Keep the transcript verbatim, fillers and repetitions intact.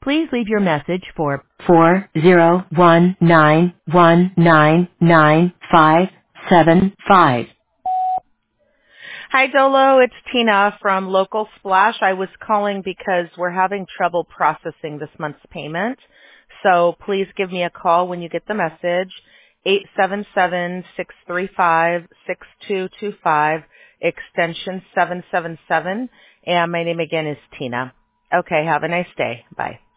Please leave your message for four zero one nine one nine nine five seven five. Hi, Dolo. It's Tina from Local Splash. I was calling because we're having trouble processing this month's payment. So please give me a call when you get the message, eight seven seven, six three five, six two two five, extension seven seven seven. And my name again is Tina. Okay, have a nice day. Bye.